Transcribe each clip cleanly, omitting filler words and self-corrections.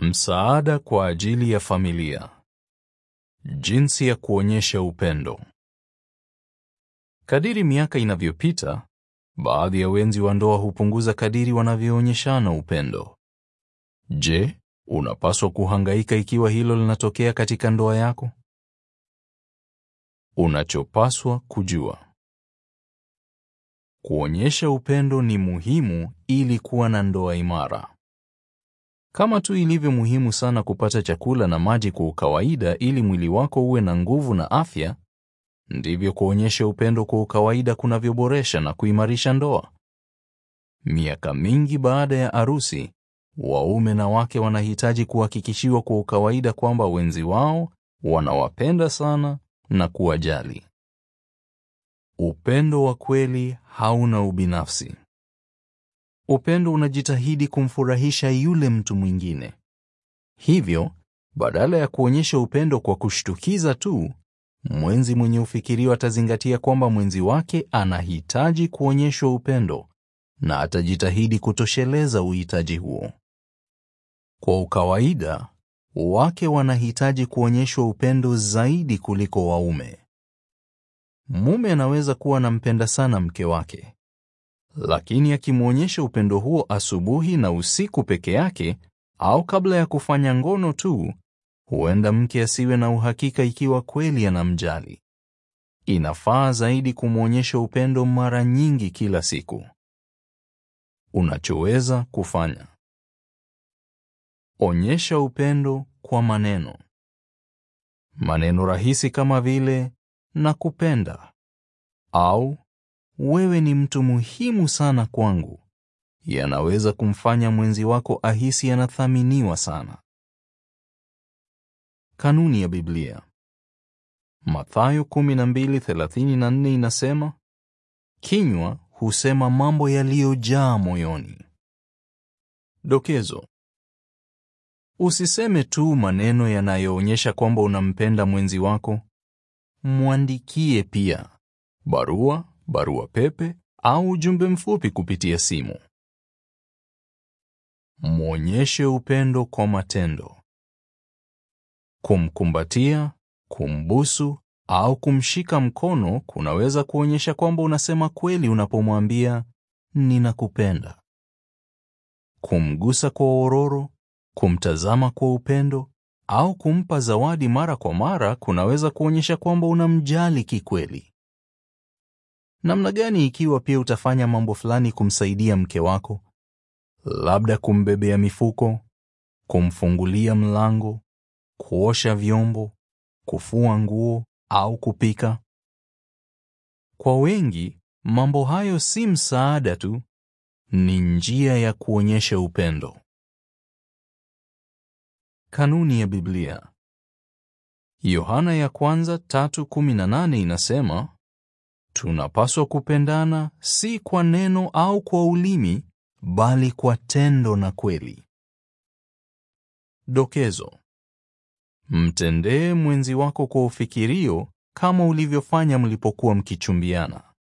Msaada kwa ajili ya familia. Jinsi ya kuonyesha upendo. Kadiri miaka inavyopita, baadhi ya wenzi wa ndoa hupunguza kadiri wanavyoonyeshana upendo. Je, unapaswa kuhangaika ikiwa hilo linatokea katika ndoa yako? Unachopaswa kujua. Kuonyesha upendo ni muhimu ili kuwa na ndoa imara. Kama tu ilivyo muhimu sana kupata chakula na maji kwa kawaida ili mwili wako uwe na nguvu na afya, ndivyo kuonyesha upendo kwa kawaida kunavyoboresha na kuimarisha ndoa. Miaka mingi baada ya arusi, waume na wake wanahitaji kuhakikishiwa kwa kawaida kwamba wenzi wao wanawapenda sana na kuwajali. Upendo wa kweli hauna ubinafsi. Upendo unajitahidi kumfurahisha yule mtu mwingine. Hivyo, badala ya kuonyesha upendo kwa kushtukiza tu, mwenzi mwenye ufikirio atazingatia kwamba mwenzi wake anahitaji kuonyeshwa upendo na atajitahidi kutosheleza uhitaji huo. Kwa kawaida, wake wanahitaji kuonyeshwa upendo zaidi kuliko waume. Mume anaweza kuwa anampenda sana mke wake, lakini akimwonyesha upendo huo asubuhi na usiku peke yake au kabla ya kufanya ngono tu, huenda mke asiwe na uhakika ikiwa kweli anamjali. Inafaa zaidi kumwonyesha upendo mara nyingi kila siku. Unachoweza kufanya: onyesha upendo kwa maneno. Maneno rahisi kama vile nakupenda au wewe ni mtu muhimu sana kwangu yanaweza kumfanya mwenzi wako ahisi anathaminiwa sana. Kanuni ya Biblia. Mathayo 12:34 inasema, kinywa husema mambo yaliyojaa moyoni. Dokezo: usiseme tu maneno yanayoonyesha kwamba unampenda mwenzi wako. Mwandikie pia barua pepe au ujumbe mfupi kupitia simu. Mwonyeshe upendo kwa matendo. Kumkumbatia, kumbusu au kumshika mkono kunaweza kuonyesha kwamba unasema kweli unapomwambia ninakupenda. Kumgusa kwa ororo, kumtazama kwa upendo au kumpa zawadi mara kwa mara kunaweza kuonyesha kwamba unamjali kikweli. Namna gani ikiwa pia utafanya mambo fulani kumsaidia mke wako? Labda kumbebea mifuko, kumfungulia mlango, kuosha vyombo, kufua nguo au kupika. Kwa wengi, mambo hayo si msaada tu, ni njia ya kuonyesha upendo. Kanuni ya Biblia. Yohana ya kwanza 3:18 inasema, tunapaswa kupendana si kwa neno au kwa ulimi, bali kwa tendo na kweli. Dokezo: mtendee mwenzi wako kwa ufikirio kama ulivyofanya mlipokuwa mkichumbiana.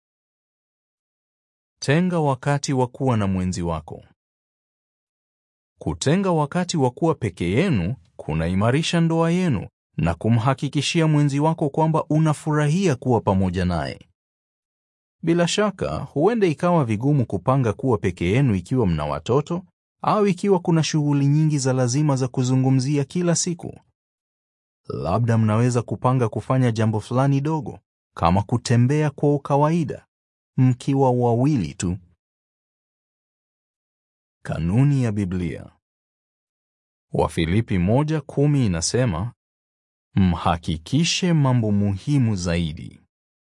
Tenga wakati wa kuwa na mwenzi wako. Kutenga wakati wa kuwa peke yenu kunaimarisha ndoa yenu na kumhakikishia mwenzi wako kwamba unafurahia kuwa pamoja naye. Bila shaka, huenda ikawa vigumu kupanga kuwa peke yenu ikiwa mna watoto au ikiwa kuna shughuli nyingi za lazima za kuzungumzia kila siku. Labda mnaweza kupanga kufanya jambo fulani dogo, kama kutembea kwa kawaida, mkiwa wawili tu. Kanuni ya Biblia. Wafilipi 1:10 inasema, mhakikishe mambo muhimu zaidi.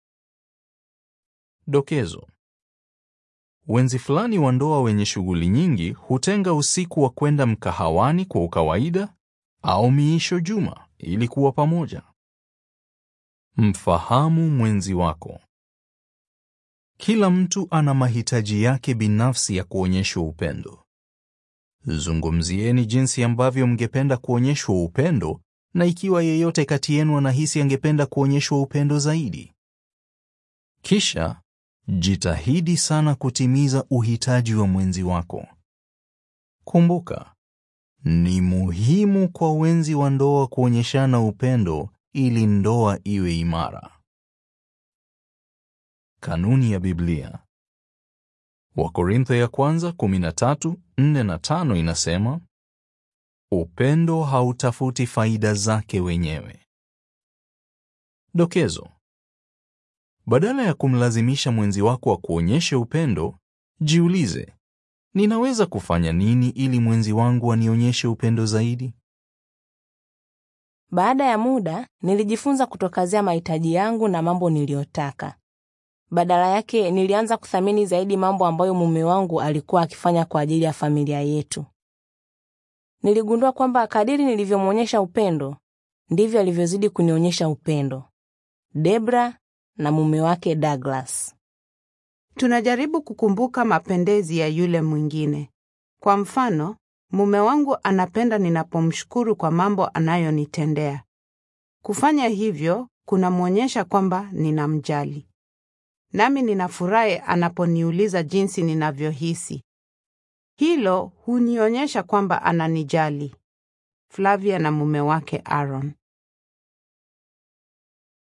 Dokezo: wenzi fulani wa ndoa wenye shughuli nyingi hutenga usiku wa kwenda mkahawani kwa kawaida au miisho juma ili kuwa pamoja. Mfahamu mwenzi wako. Kila mtu ana mahitaji yake binafsi ya kuonyeshwa upendo. Zungumzieni jinsi ambavyo mngependa kuonyeshwa upendo na ikiwa yeyote kati yenu anahisi angependa kuonyeshwa upendo zaidi. Kisha, jitahidi sana kutimiza uhitaji wa mwenzi wako. Kumbuka, Ni muhimu kwa wenzi wa ndoa kuonyeshana upendo ili ndoa iwe imara. Kanuni ya Biblia. Wakorintho ya kwanza 13:4 na 5 inasema, upendo hautafuti faida zake wenyewe. Dokezo. Badala ya kumlazimisha mwenzi wako akuonyeshe upendo, jiulize, ninaweza kufanya nini ili mwenzi wangu anionyeshe upendo zaidi? Baada ya muda, nilijifunza kutokazia mahitaji yangu na mambo niliyotaka. Badala yake, nilianza kuthamini zaidi mambo ambayo mume wangu alikuwa akifanya kwa ajili ya familia yetu. Niligundua kwamba kadiri nilivyomwonyesha upendo, ndivyo alivyozidi kunionyesha upendo. Debra na mume wake Douglas. Tunajaribu kukumbuka mapendezi ya yule mwingine. Kwa mfano, mume wangu anapenda ninapomshukuru kwa mambo anayonitendea. Kufanya hivyo kunamwonyesha kwamba ninamjali. Nami ninafurahi anaponiuliza jinsi ninavyohisi. Hilo hunionyesha kwamba ananijali. Flavia na mume wake Aaron.